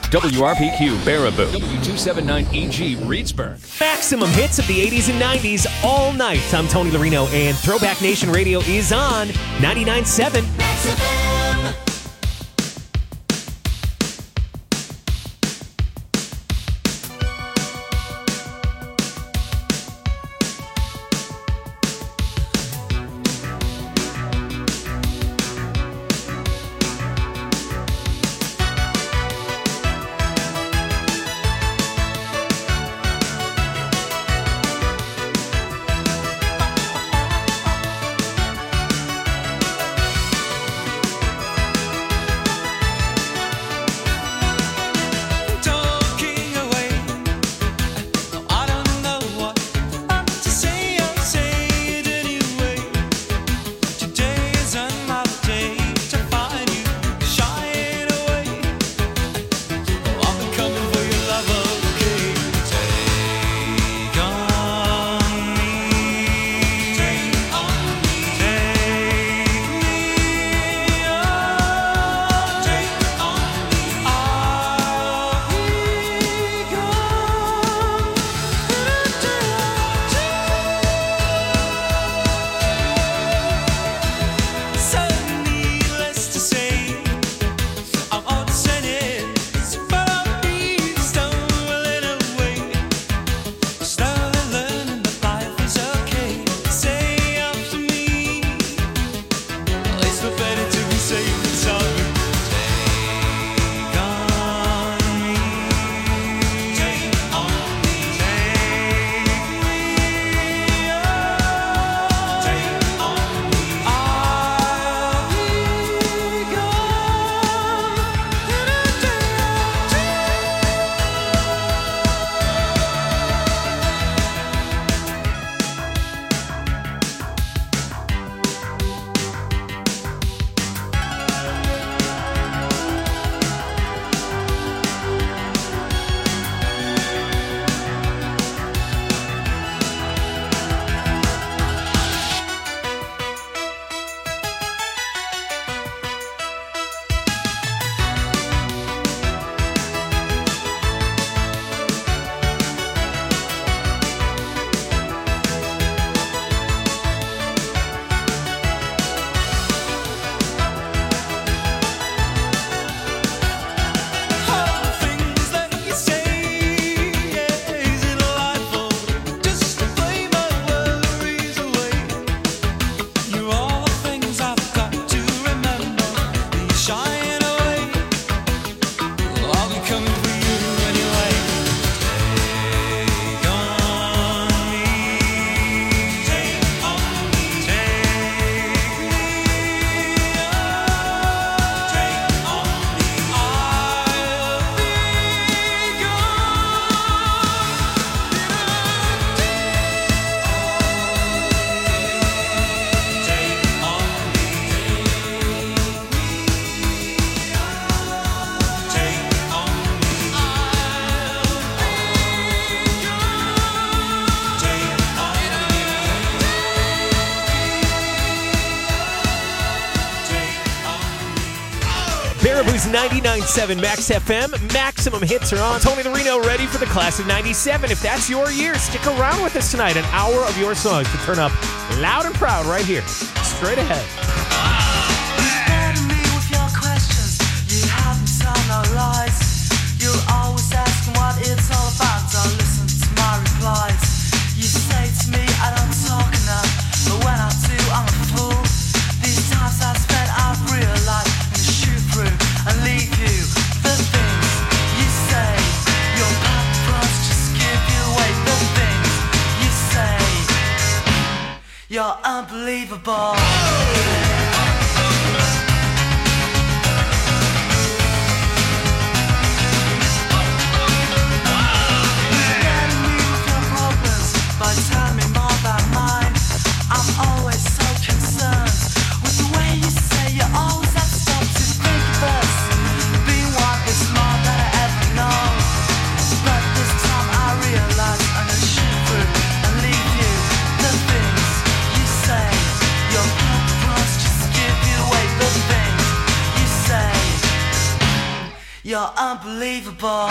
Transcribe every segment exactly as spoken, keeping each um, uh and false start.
W R P Q Baraboo, W two seventy-nine E G Reedsburg. Maximum hits of the eighties and nineties all night. I'm Tony Larino, and Throwback Nation Radio is on ninety-nine point seven. Baraboo's ninety-nine point seven Max F M. Maximum hits are on. Tony Larino ready for the class of ninety-seven. If that's your year, stick around with us tonight. An hour of your songs to turn up loud and proud right here. Straight ahead. You're unbelievable. You're You're unbelievable.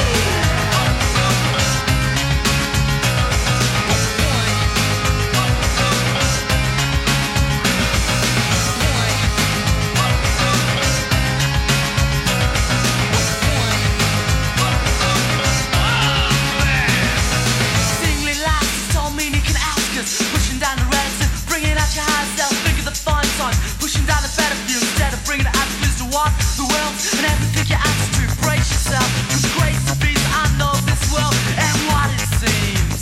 Singly lights don't mean you can ask us. Pushing down the reds and bringing out your high self. Think of the fine sign. Pushing down the better view instead of bringing the attitudes to what the world and everything you ask to. Brace yourself. It's great to be. I know this world and what it seems.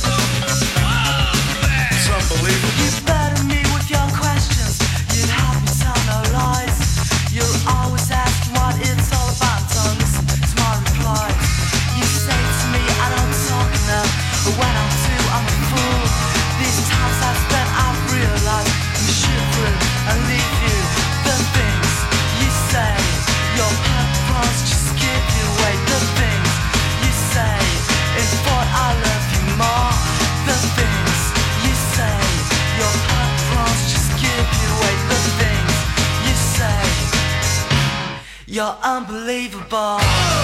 It's unbelievable. You burden me with your questions. You'd have me tell no lies. You'll always ask what it's all about. Don't listen to my replies. You say to me I don't talk enough, but when I do I'm a fool. These times I've spent I've realized I'm shivering and leave you. The things you say, your purpose just give you away. The things you say, in thought I love you more. The things you say, your purpose just give you away. The things you say, you're unbelievable.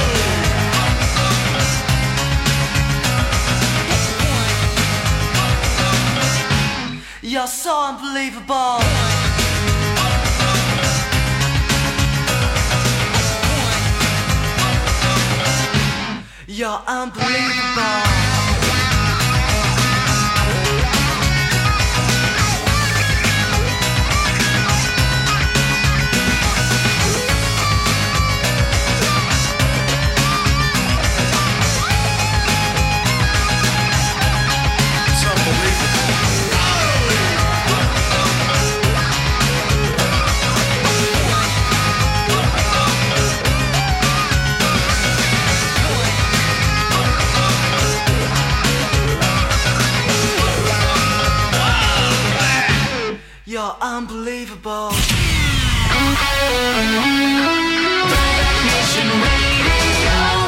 You're so unbelievable. You're unbelievable. You're unbelievable. Nation Radio.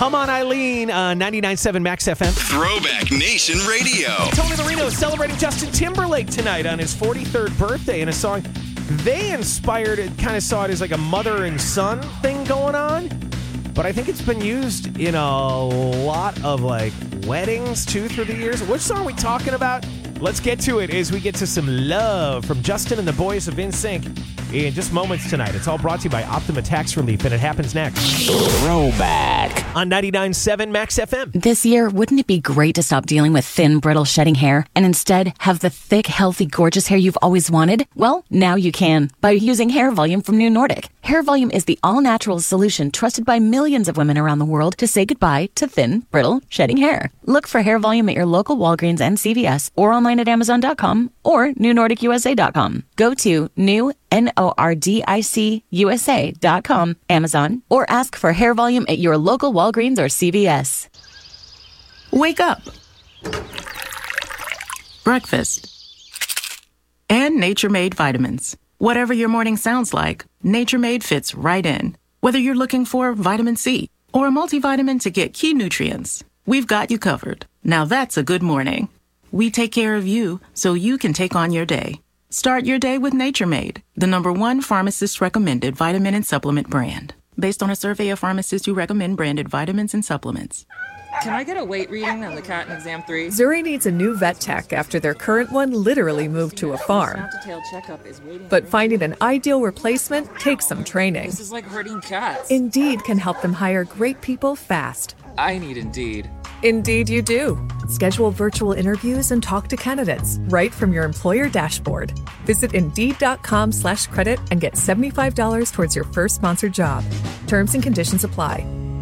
Come On Eileen on ninety-nine point seven Max F M. Throwback Nation Radio. Tony the Reno is celebrating Justin Timberlake tonight on his forty-third birthday in a song they inspired. It kind of saw it as like a mother and son thing going on. But I think it's been used in a lot of like weddings too through the years. Which song are we talking about? Let's get to it as we get to some love from Justin and the boys of N Sync in just moments tonight. It's all brought to you by Optima Tax Relief, and it happens next. Throwback on ninety-nine point seven Max F M. This year, wouldn't it be great to stop dealing with thin, brittle, shedding hair and instead have the thick, healthy, gorgeous hair you've always wanted? Well, now you can by using Hair Volume from New Nordic. Hair Volume is the all-natural solution trusted by millions of women around the world to say goodbye to thin, brittle, shedding hair. Look for Hair Volume at your local Walgreens and C V S or online at Amazon dot com or New Nordic U S A dot com. Go to new N O R D I C U S A dot com, Amazon, or ask for Hair Volume at your local Walgreens or C V S. Wake up. Breakfast. And Nature Made vitamins. Whatever your morning sounds like, Nature Made fits right in. Whether you're looking for vitamin C or a multivitamin to get key nutrients, we've got you covered. Now that's a good morning. We take care of you so you can take on your day. Start your day with Nature Made, the number one pharmacist-recommended vitamin and supplement brand. Based on a survey of pharmacists who recommend branded vitamins and supplements. Can I get a weight reading on the cat in exam three? Zuri needs a new vet tech after their current one literally moved to a farm. But finding an ideal replacement takes some training. This is like herding cats. Indeed can help them hire great people fast. I need Indeed. Indeed you do. Schedule virtual interviews and talk to candidates right from your employer dashboard. Visit Indeed.com slash credit and get seventy-five dollars towards your first sponsored job. Terms and conditions apply.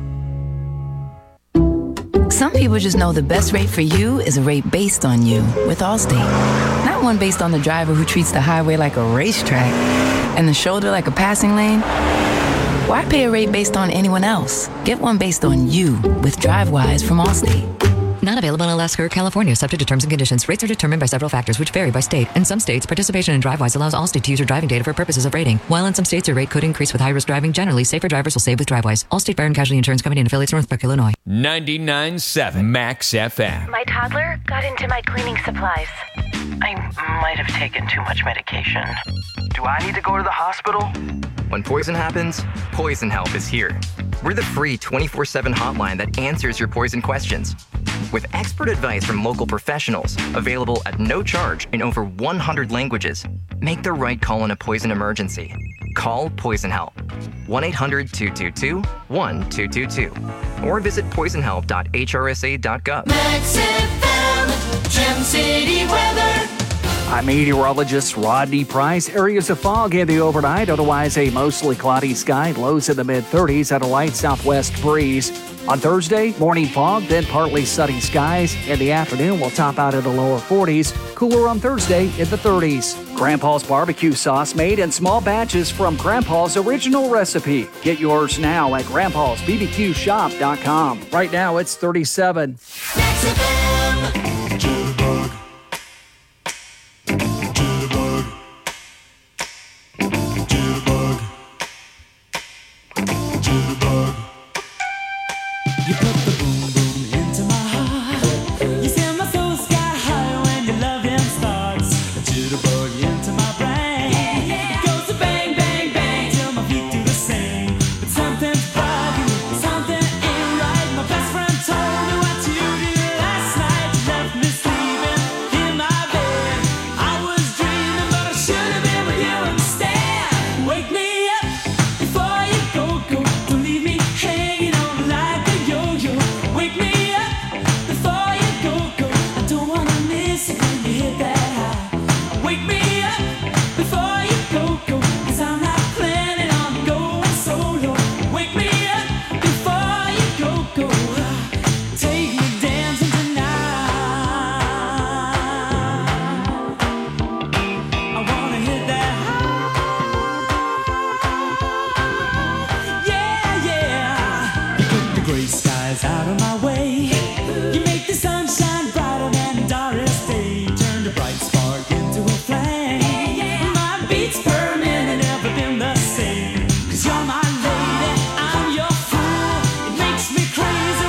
Some people just know the best rate for you is a rate based on you with Allstate. Not one based on the driver who treats the highway like a racetrack and the shoulder like a passing lane. Why pay a rate based on anyone else? Get one based on you with DriveWise from Allstate. Not available in Alaska or California, subject to terms and conditions. Rates are determined by several factors, which vary by state. In some states, participation in DriveWise allows Allstate to use your driving data for purposes of rating. While in some states, your rate could increase with high-risk driving. Generally, safer drivers will save with DriveWise. Allstate Fire and Casualty Insurance Company and affiliates, Northbrook, Illinois. ninety-nine point seven Max F M. My toddler got into my cleaning supplies. I might have taken too much medication. Do I need to go to the hospital? When poison happens, Poison Help is here. We're the free twenty-four seven hotline that answers your poison questions. With expert advice from local professionals, available at no charge in over one hundred languages, make the right call in a poison emergency. Call Poison Help. one eight hundred two two two one two two two. Or visit poison help dot H R S A dot gov. Max F M, Gem City weather. I'm meteorologist Rodney Price. Areas of fog in the overnight, otherwise a mostly cloudy sky, lows in the mid-thirties and a light southwest breeze. On Thursday, morning fog, then partly sunny skies. In the afternoon, we'll top out in the lower forties. Cooler on Thursday in the thirties. Grandpa's barbecue sauce made in small batches from Grandpa's original recipe. Get yours now at grandpas b b q shop dot com. Right now, it's thirty-seven. Max F M. You put the boom boom into my heart. You send my soul sky high when your loving starts. A jitterbug into my brain. Yeah, yeah. It goes to bang, bang, bang till my feet do the same. But something's bugging, something ain't right. My best friend told me what you did last night. You left me sleeping in my bed. I was dreaming, but I should have been with you instead. Wake me up before you go, go. Don't leave me hanging on like a yo-yo. Wake me up before you go, go. I don't wanna miss it when you hit that high. Wake me up before you go, go. Cause I'm not planning on going solo. Wake me up before you go, go. Take me dancing tonight. I wanna hit that high. Yeah, yeah. You put the gray skies out of my way. You make the sunshine brighter than Doris Day. Turn the bright spark into a flame. My beats per minute never been the same. Cause you're my lady, I'm your fool. It makes me crazy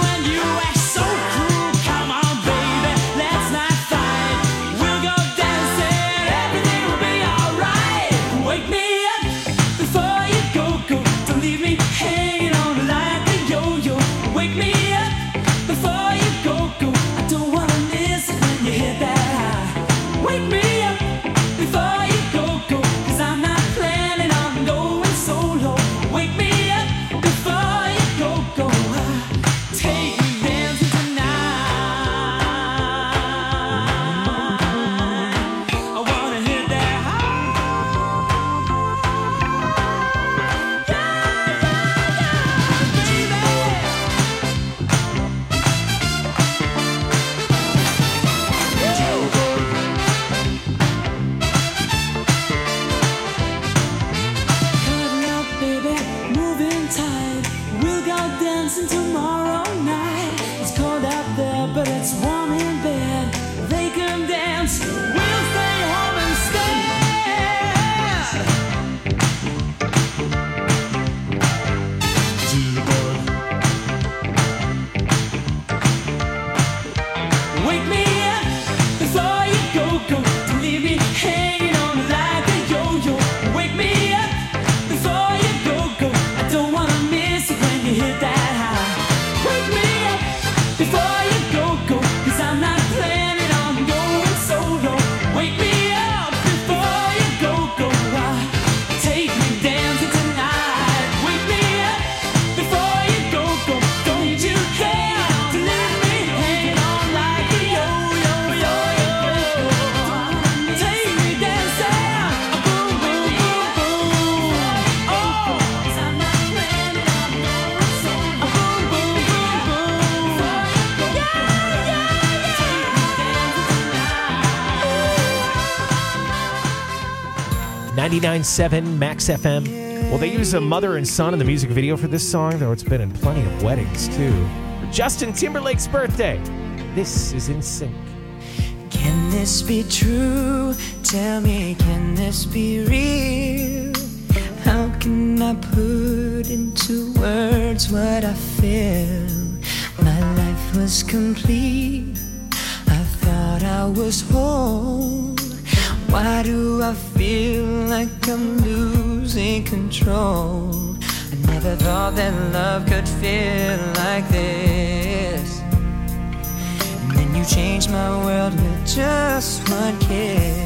ninety-nine point seven Max F M. Well, they use a mother and son in the music video for this song, though it's been in plenty of weddings, too. For Justin Timberlake's birthday, this is In Sync. Can this be true? Tell me, can this be real? How can I put into words what I feel? My life was complete. I thought I was whole. Why do I feel like I'm losing control? I never thought that love could feel like this. And then you changed my world with just one kiss.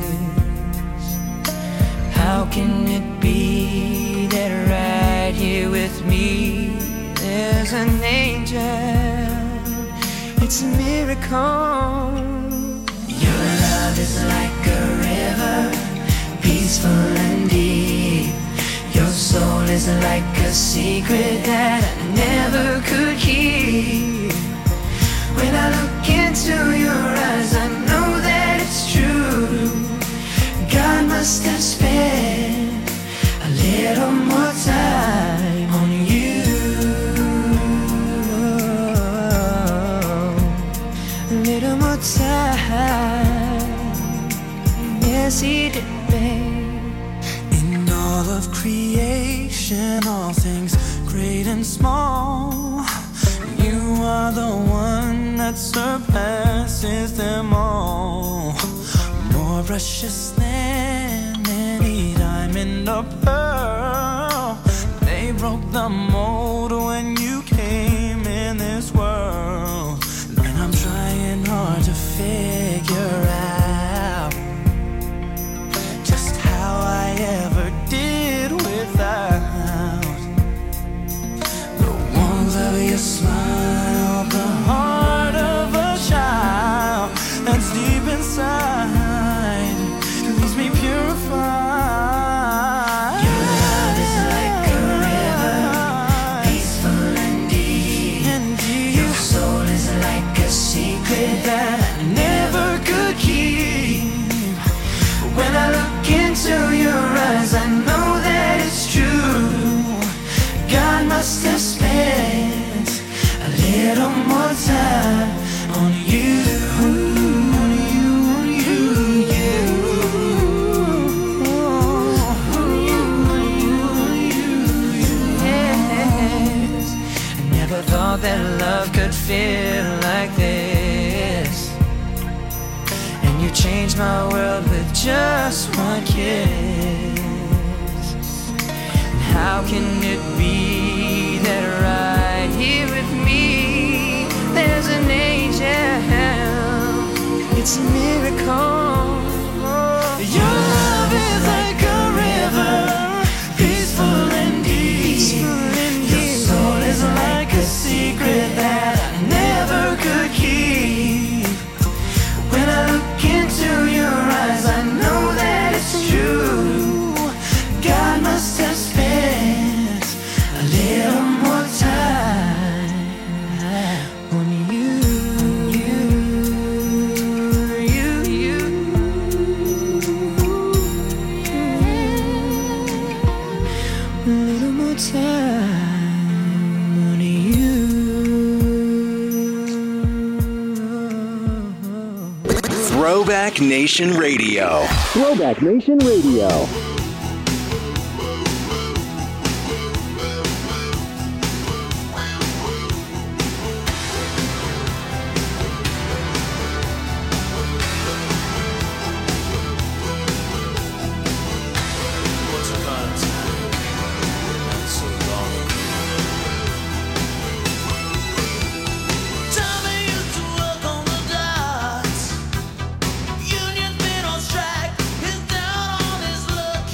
How can it be that right here with me there's an angel? It's a miracle. Your love is like a river, peaceful and deep. Your soul is like a secret that I never could keep. When I look into your eyes, I know that it's true. God must have spent a little more time on you. A little more time. Yes, he did, babe. In all of creation, all things great and small, you are the one that surpasses them all. More precious than any diamond or pearl. They broke the mold when you came in this world. And I'm trying hard to figure out just how I ever did without the warmth of your smile, the heart of a child that's deep inside. Leaves me purified. Your love is like a river, peaceful and deep. And deep. Your soul is like a secret that I never could keep. When I look into your eyes, I know that it's true. God must have spent a little more time on you. Thought that love could feel like this. And you changed my world with just one kiss. And how can it be that right here with me there's an angel? It's a miracle. Your love is like a river, peaceful and deep. Peaceful and deep. Your soul is like a secret that I never could keep. When I look into your eyes, I know that it's true. God must have spent a little more time on you, you, you, you. A little more time. Throwback Nation Radio. Throwback Nation Radio. Union's been on strike, his down on his luck.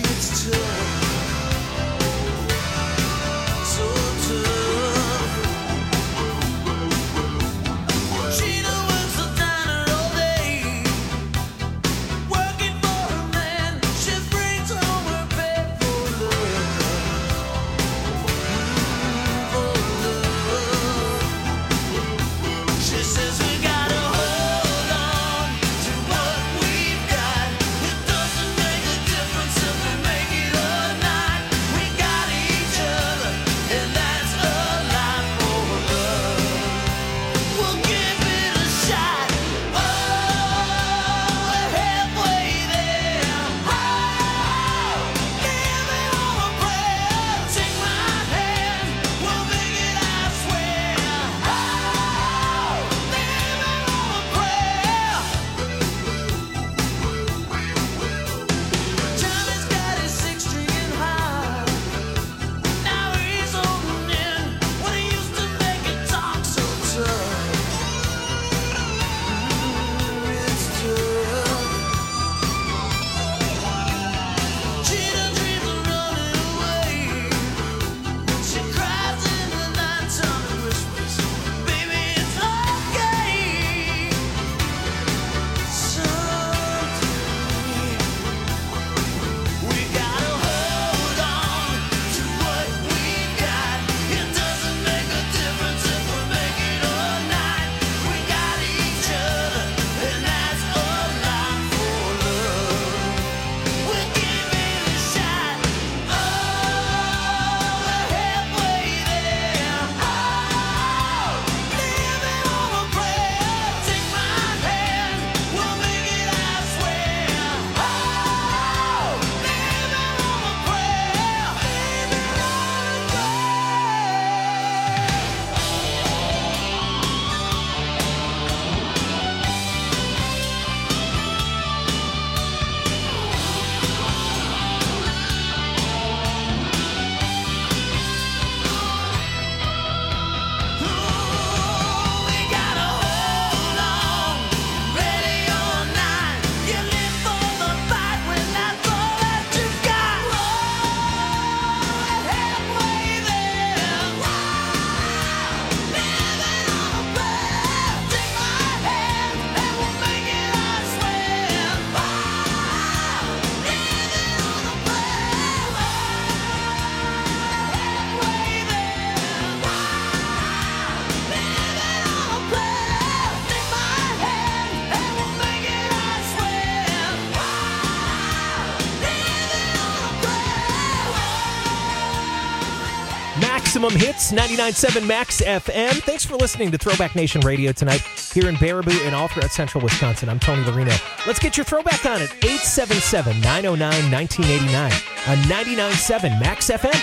Maximum Hits, ninety-nine point seven Max F M. Thanks for listening to Throwback Nation Radio tonight here in Baraboo and all throughout central Wisconsin. I'm Tony Larino. Let's get your throwback on it. eight seven seven, nine oh nine, one nine eight nine on ninety-nine point seven Max F M.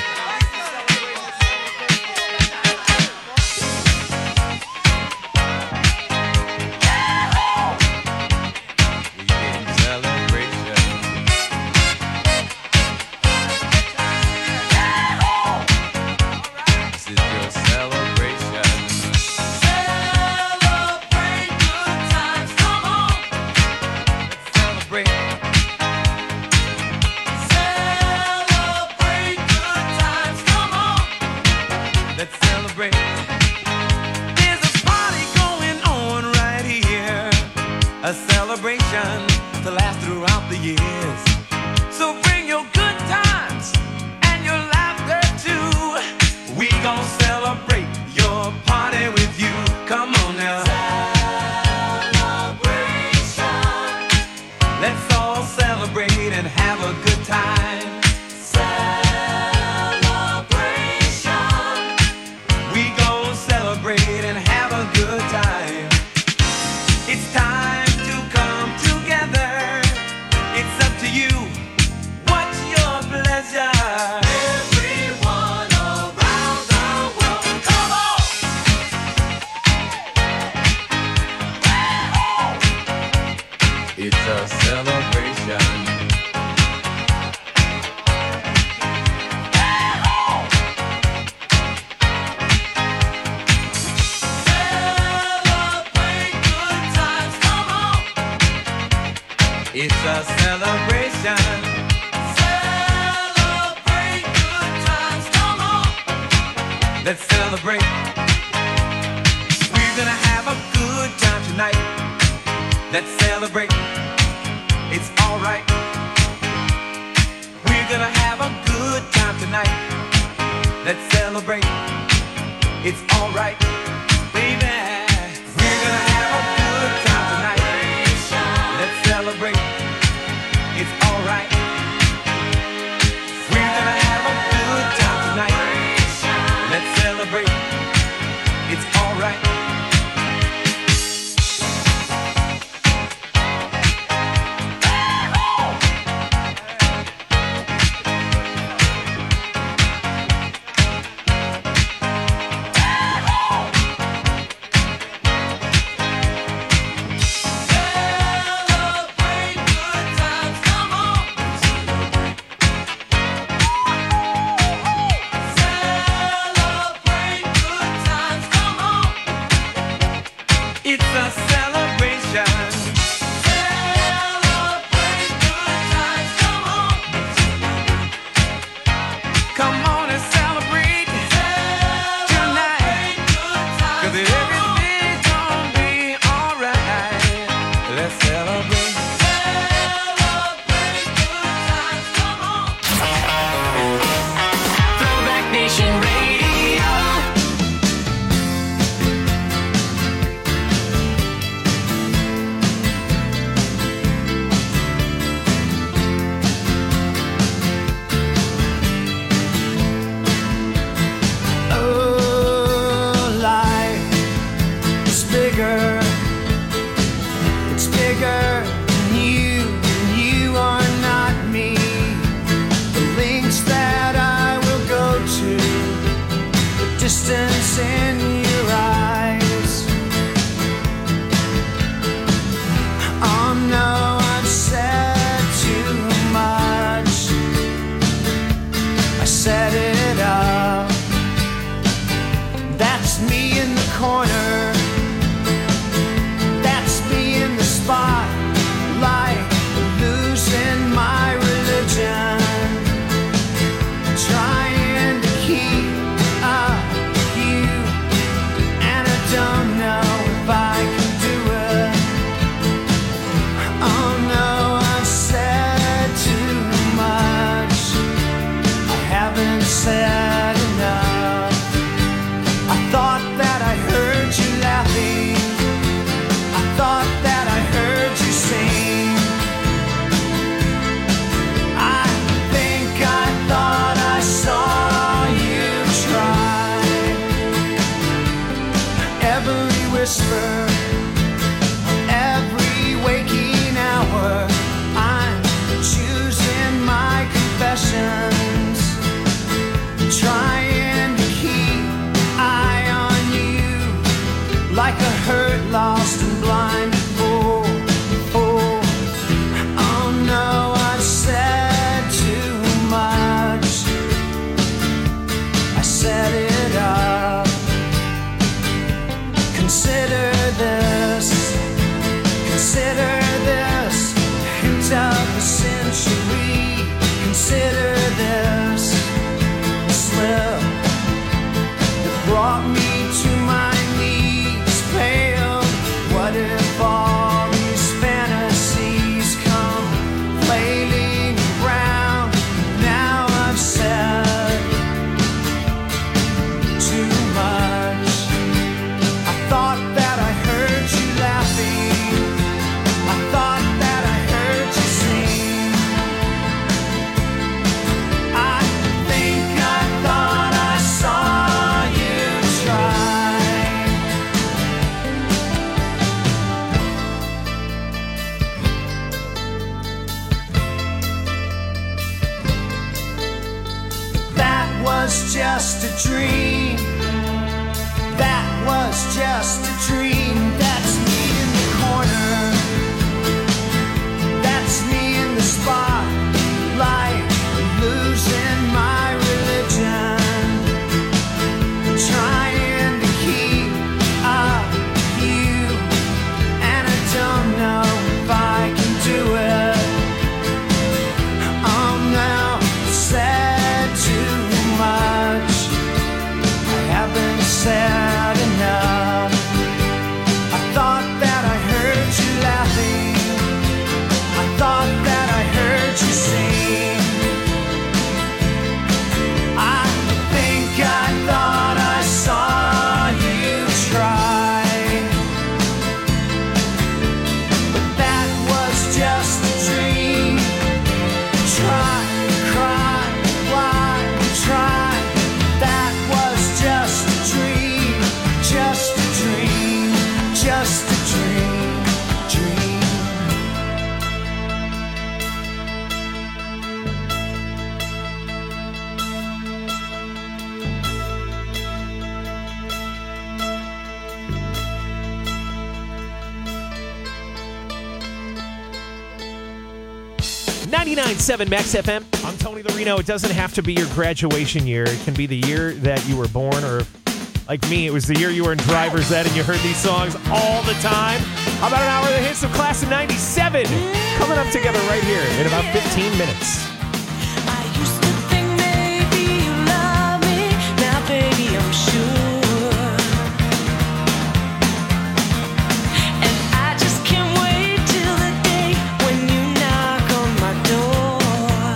A celebration to last throughout the years. So bring your good times and your laughter too. We gon' celebrate your party with you. Come on now. Celebration. Let's all celebrate and have a good time. Celebration. We gon' celebrate and have a good time. It's time. Everyone around the world, come on! It's a celebration. Celebrate good times, come on! It's a celebration. Let's celebrate. We're gonna have a good time tonight. Let's celebrate. It's alright. We're gonna have a good time tonight. Let's celebrate. It's alright. Baby, we're gonna have a good time tonight. Let's celebrate. It's alright. We're gonna have a good time tonight. Let's celebrate. It's alright. whisper every waking hour. I'm choosing my confessions, trying to keep eye on you like a hurt, lost and blind. Oh, oh, oh no, I said too much. I set it up. Consider this, consider this, hint of a century. Consider this slip that brought me to my knees, pale. What if all these fantasies come flailing around? Now I've said too much. I thought that I heard you laughing. I thought that I heard you sing. I think I thought I saw you try. That was just a dream. That was just a dream. That's me in the corner. That's me in the spotlight, losing my religion, trying to keep up with you, and I don't know if I can do it. Oh no, I said too much. I haven't said enough. I thought that I heard you laughing. I thought that I heard you sing. I think I thought I saw you try. But that was just a dream. Try, cry, why, try. That was just a dream. Just a dream. Just a dream. Dream. ninety-nine point seven Max F M. I'm Tony the Reno. It doesn't have to be your graduation year. It can be the year that you were born, or like me, it was the year you were in driver's ed and you heard these songs all the time. How about an hour of the hits of Class of ninety-seven? Coming up together right here in about fifteen minutes. Baby, I'm sure. And I just can't wait till the day when you knock on my door.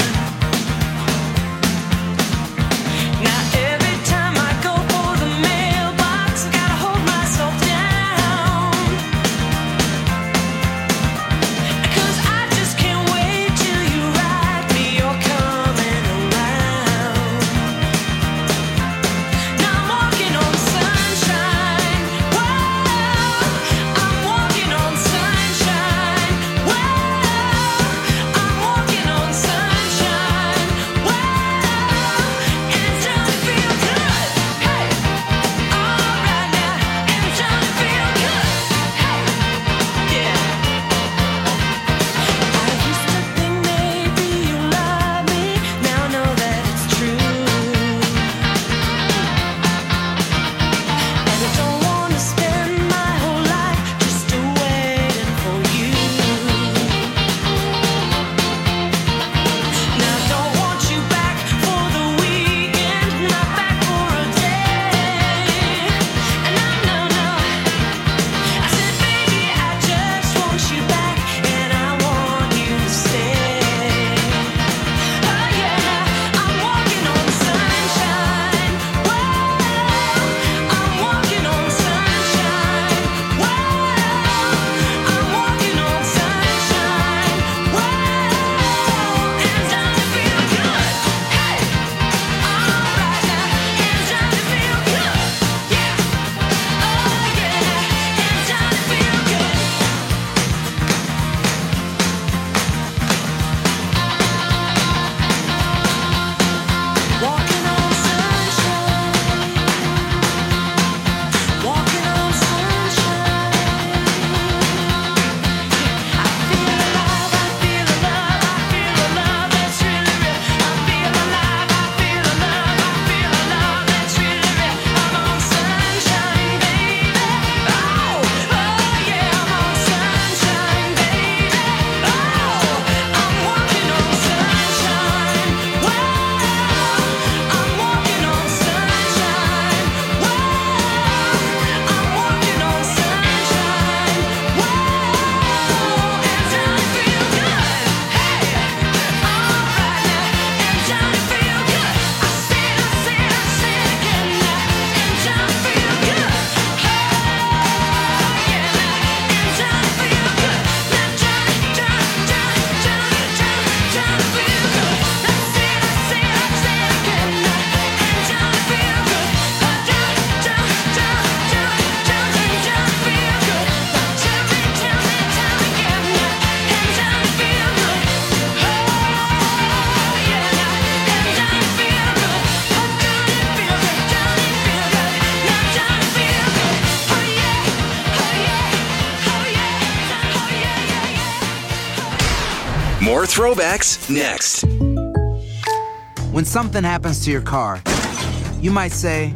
Now every time I go for the mailbox, I gotta hold myself down. 'Cause I just can't wait till you write me More throwbacks next. When something happens to your car, you might say,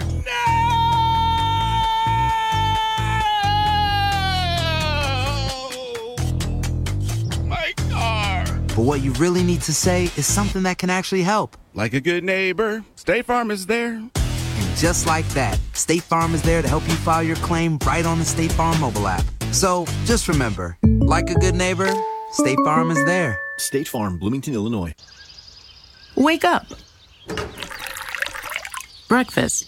My car. but what you really need to say is something that can actually help. Like a good neighbor, State Farm is there. And just like that, State Farm is there to help you file your claim right on the State Farm mobile app. So just remember, like a good neighbor, State Farm is there. State Farm, Bloomington, Illinois. Wake up. Breakfast.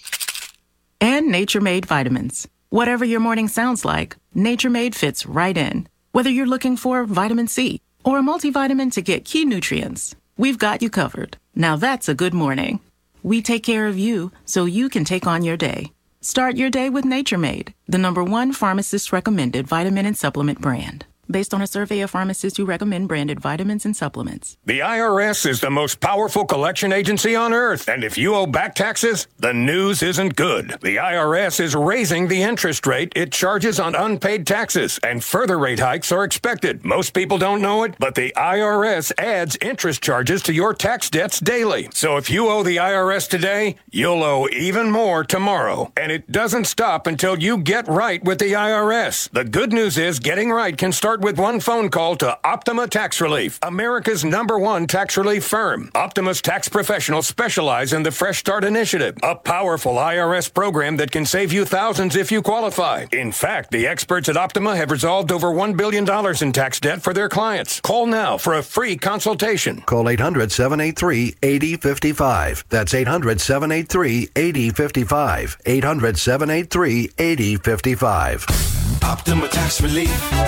And Nature Made vitamins. Whatever your morning sounds like, Nature Made fits right in. Whether you're looking for vitamin C or a multivitamin to get key nutrients, we've got you covered. Now that's a good morning. We take care of you so you can take on your day. Start your day with Nature Made, the number one pharmacist recommended vitamin and supplement brand. Based on a survey of pharmacists who recommend branded vitamins and supplements. The I R S is the most powerful collection agency on earth, and if you owe back taxes, the news isn't good. The I R S is raising the interest rate it charges on unpaid taxes, and further rate hikes are expected. Most people don't know it, but the I R S adds interest charges to your tax debts daily. So if you owe the I R S today, you'll owe even more tomorrow. And it doesn't stop until you get right with the I R S. The good news is getting right can start with one phone call to Optima Tax Relief, America's number one tax relief firm. Optima's tax professionals specialize in the Fresh Start Initiative, a powerful I R S program that can save you thousands if you qualify. In fact, the experts at Optima have resolved over one billion dollars in tax debt for their clients. Call now for a free consultation. Call eight hundred, seven eight three, eight zero five five. That's eight hundred, seven eight three, eight zero five five. eight hundred, seven eight three, eight zero five five. Optima Tax Relief.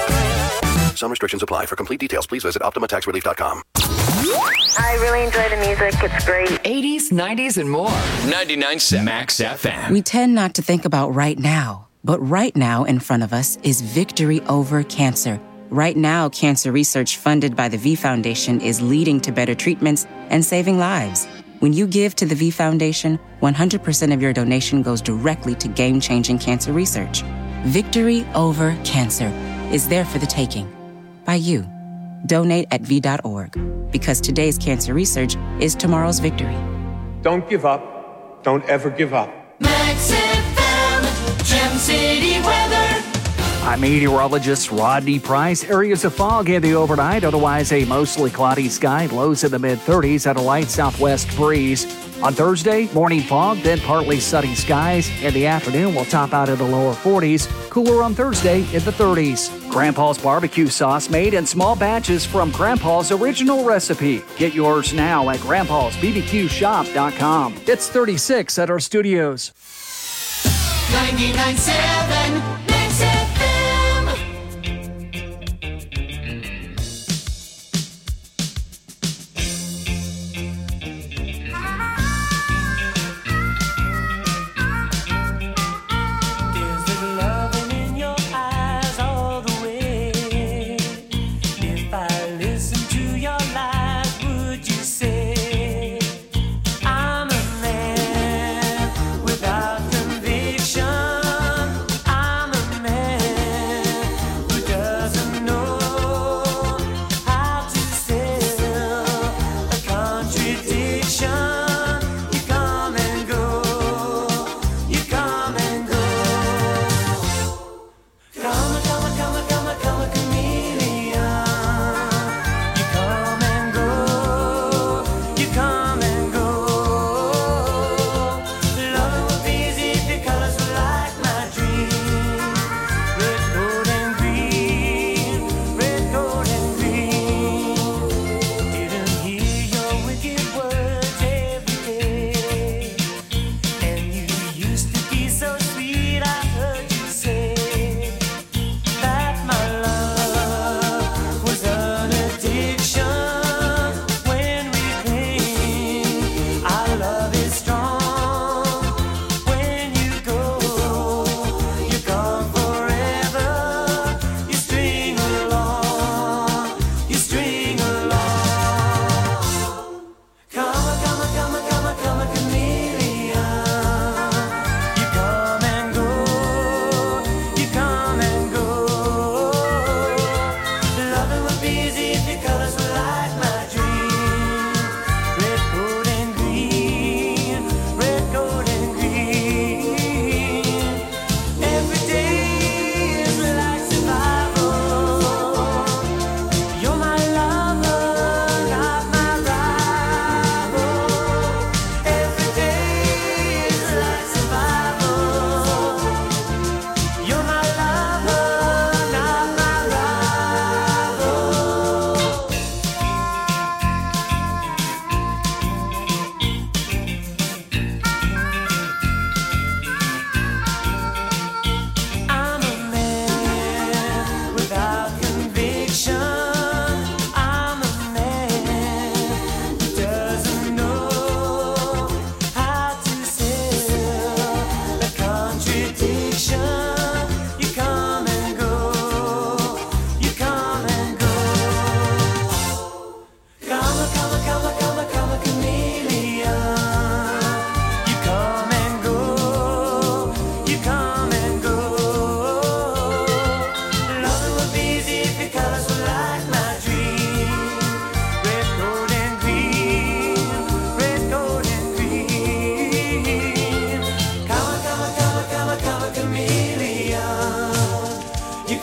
Some restrictions apply. For complete details, please visit optima tax relief dot com. I really enjoy the music. It's great. eighties, nineties, and more. ninety-nine point seven Max F M. We tend not to think about right now, but right now in front of us is victory over cancer. Right now, cancer research funded by the V Foundation is leading to better treatments and saving lives. When you give to the V Foundation, one hundred percent of your donation goes directly to game-changing cancer research. Victory over cancer is there for the taking. By you. Donate at V dot org. Because today's cancer research is tomorrow's victory. Don't give up. Don't ever give up. Max F M, Gem City weather. I'm meteorologist Rodney Price. Areas of fog in the overnight, otherwise a mostly cloudy sky, lows in the mid thirties and a light southwest breeze. On Thursday, morning fog, then partly sunny skies. In the afternoon, we'll top out in the lower forties. Cooler on Thursday in the thirties. Grandpa's barbecue sauce made in small batches from Grandpa's original recipe. Get yours now at grandpas b b q shop dot com. It's thirty-six at our studios. ninety-nine point seven Max F M. I'm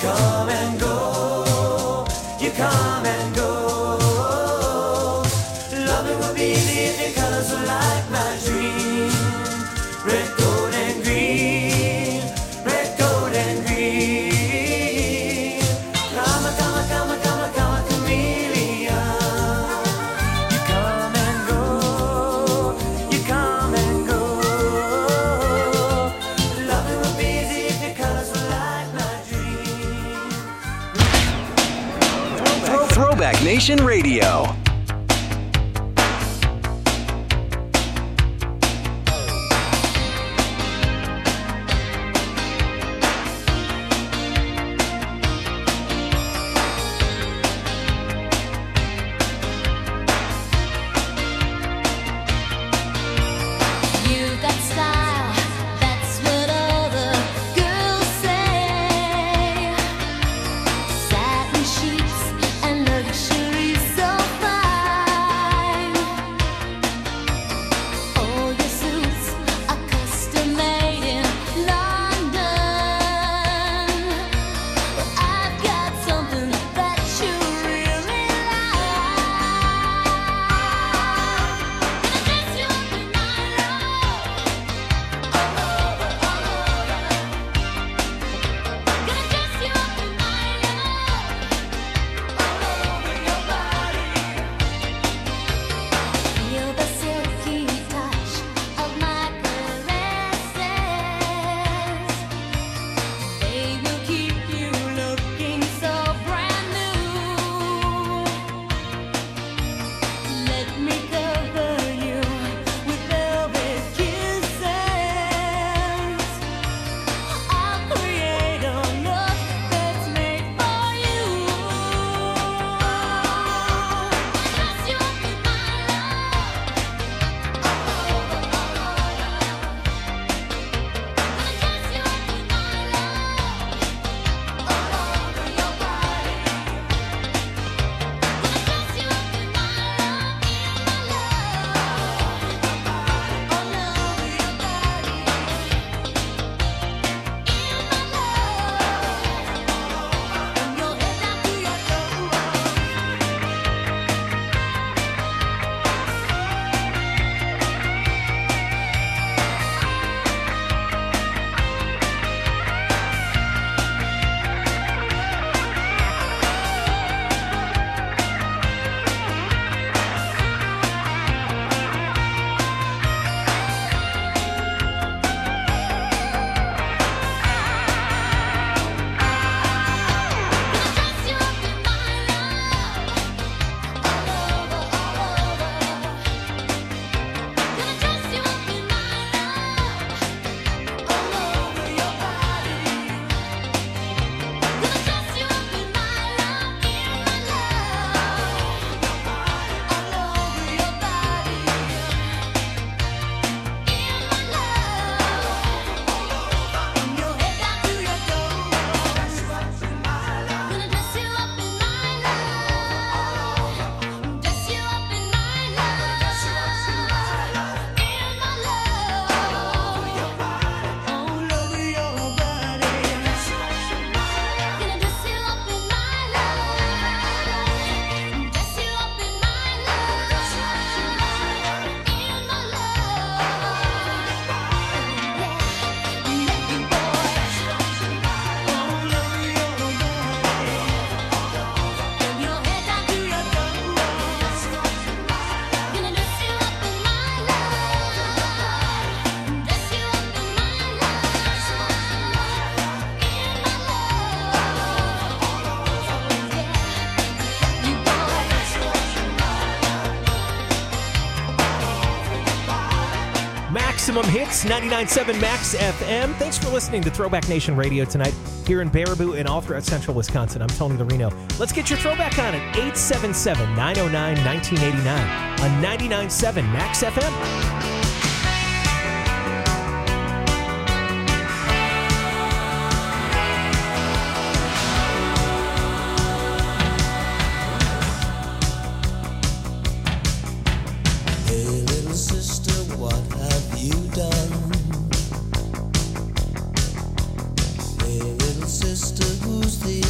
come and go, you come and go. Loving would be easy if your colors were like my dream. Red, gold, and green. Red, gold, and green. Come a, come a, come a, come a, come a chameleon. You come and go, you come and go. Loving would be easy if your colors were like my dream. Throw- Throwback Nation Radio. You've got style, that's what all the girls say. Satin sheets and luxury so fine. All your suits are custom made in London. But I've got something that you really feel the silky touch of my caresses. They will keep you looking so brand new. Let me cover you with velvet kisses. I'll create a look that's made for you. Dress you up in my Maximum Hits, ninety-nine point seven Max F M. Thanks for listening to Throwback Nation Radio tonight here in Baraboo and all throughout central Wisconsin. I'm Tony Lorino. Let's get your throwback on at eight seven seven, nine oh nine, one nine eight nine on ninety-nine point seven Max F M. Sister, who's the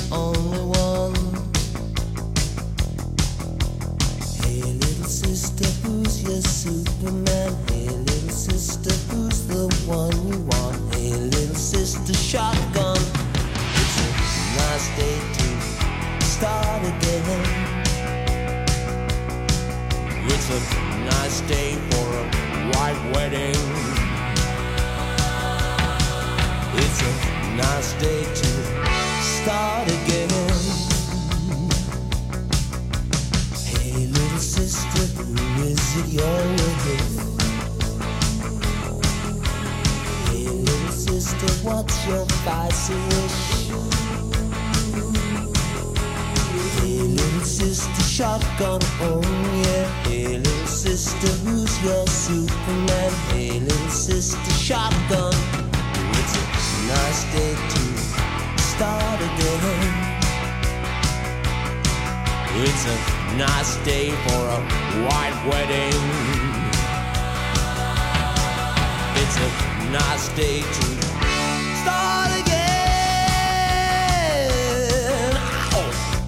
nice day to start again. It's a nice day for a white wedding. It's a nice day to start again. Hey little sister, who is it you're with? Hey little sister, what's your spicy wish? Hey little sister, shotgun, oh yeah. Hey little sister, who's your Superman? Hey little sister, shotgun. It's a nice day to start again. It's a nice day for a white wedding. It's a nice day to start again. Ow.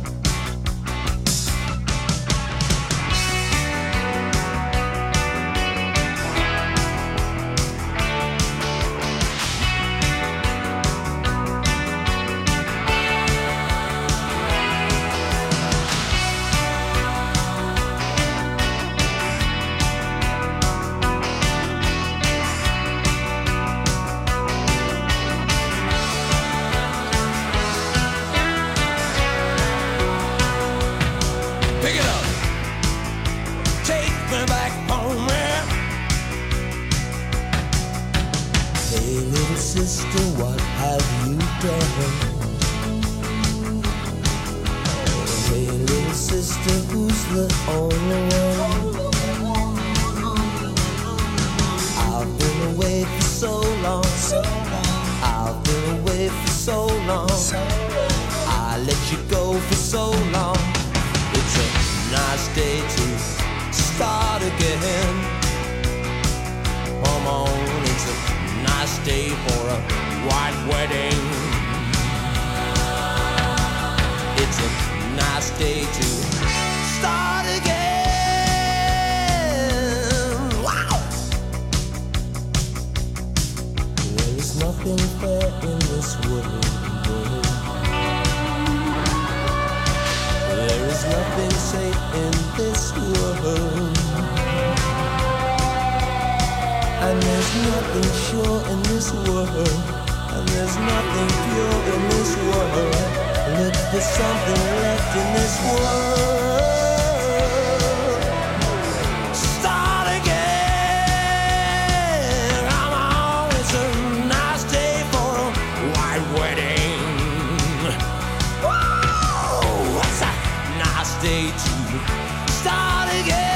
Pick it up. Take me back home, man. Hey, little sister, what have you done? Hey, little sister, who's the only one? I've been away for so long. I've been away for so long. I let you go for so long. It's a nice day to start again. Come on, it's a nice day for a white wedding. It's a nice day to start again. Wow! There is nothing fair in this world. There is nothing safe in this world. And there's nothing sure in this world. And there's nothing pure in this world. Look for something left in this world. Start again. Come on, it's a nice day for a white wedding. Whoa, what's that? Nice day to start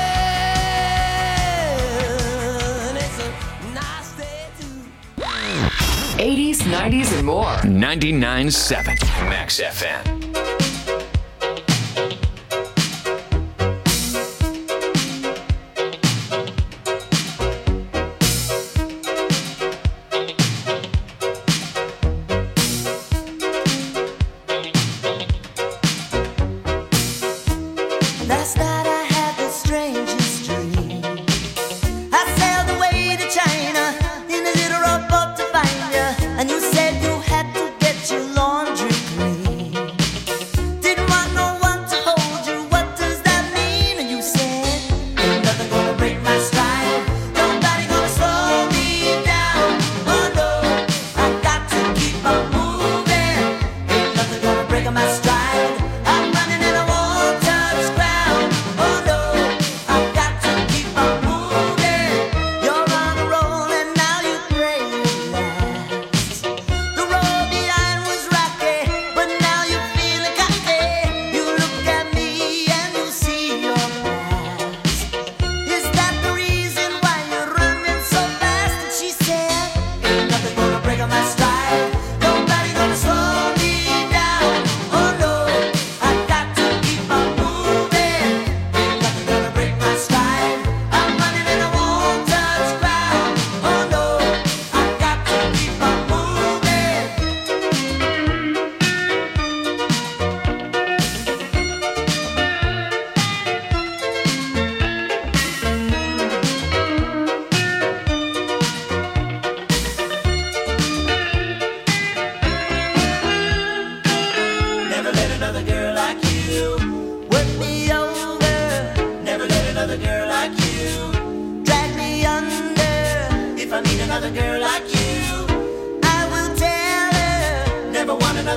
again. It's a nice day to eighties, nineties, and more. ninety-nine point seven Max F M. Last night I had the strangest dream. I sailed away to China in a little rowboat to find you, and you said you had to get your laundry clean. Didn't want no one to hold you. What does that mean? And you said, ain't nothing gonna break my stride. Nobody gonna slow me down. Oh no, I got to keep on moving. Ain't nothing gonna break my stride. I'm running and I won't touch ground. Oh no, I've got to keep on moving. You're on a roll and now you pray last. The road behind was rocky, but now you're feeling cocky. You look at me and you see your past. Is that the reason why you're running so fast? And she said, ain't nothing gonna break on my stride. Nobody gonna slow me down. Oh no,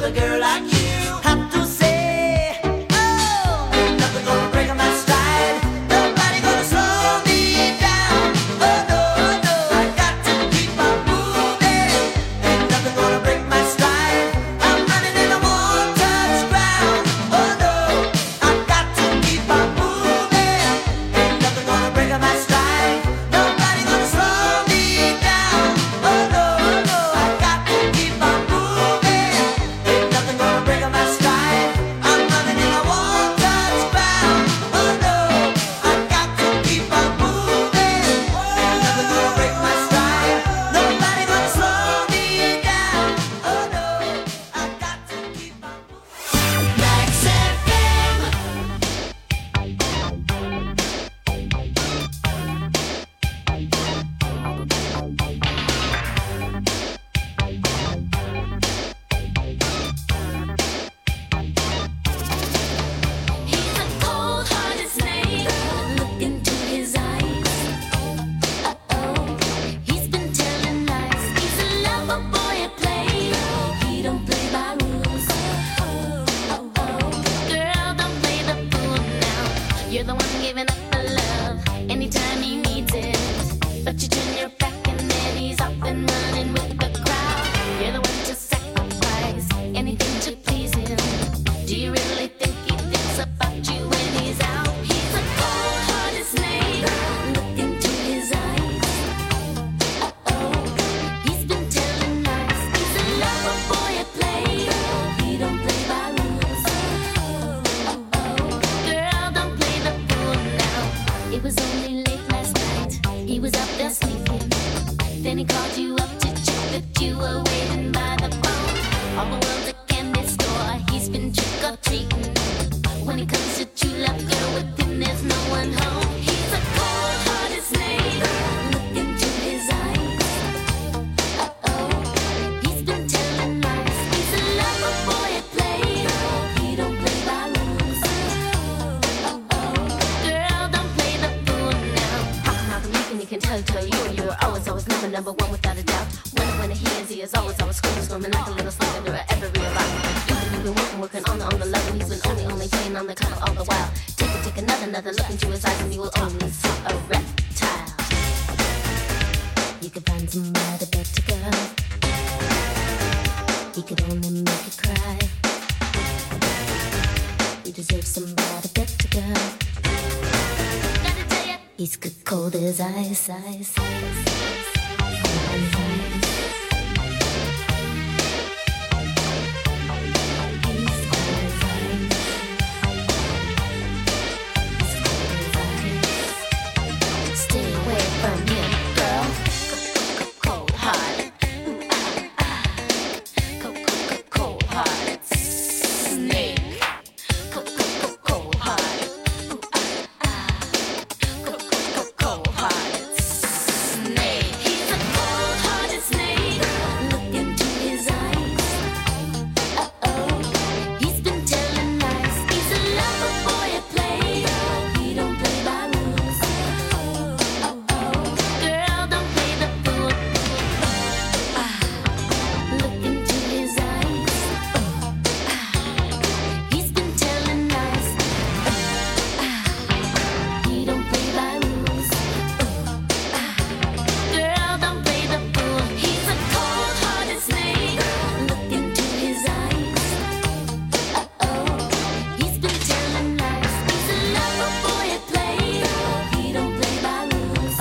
a girl like you. Have to say, oh, ain't nothing gonna break my stride. Nobody gonna slow me down. Oh no, no, I got to keep on moving. Ain't nothing gonna break my stride. I'm running in a one-touch ground. Oh no, I got to keep on moving. Ain't nothing gonna break my stride. Nobody gonna slow me down. Oh no, no, I got to keep on moving. Ain't nothing gonna break my stride. I'm running in a one-touch ground. Oh no, I got to keep on moving. Ain't nothing gonna break my stride. Nobody gonna slow me down. Oh no, I got to keep on moving. Max F M. He's a cold-hearted snake. Look into his eyes. Uh-oh, he's been telling lies. He's a lover boy at play. He don't play by rules. Oh-oh, girl, don't play the fool now. You're the one giving up the love anytime he needs it. But you turn your back and then he's off and running with the crowd. You're the one to sacrifice anything to please him. Do you really think he thinks about you when he's out? He's a cold-hearted snake. Look into his eyes. Uh-oh, he's been telling lies. He's a lover boy at play. He don't play by rules. Oh-oh, girl, don't play the fool now. It was only late last night. He was out there sleeping. Then he called you up to check that you were waiting by the phone. All the world's a candy store. He's been trick or treating. When it comes to true love, girl, with him there's no one home. He's a cold-hearted snake. Look into his eyes. Uh-oh, he's been telling lies. He's a lover boy at play. He don't play by rules. Oh-oh, girl, don't play the fool now. How come I believe and he can tell, tell you and you're always, always number, number one without a doubt. When when he is, he is always, always screaming, screaming like a little slug under every about. You've been working, working on the, on the level. He's been only, only playing on the cover all the while. Take a, take another, another look into his eyes and you will only see a reptile. You could find somebody better, girl. He could only make you cry. You deserve somebody better, girl. Gotta tell ya, he's good cold as ice, ice, ice, ice.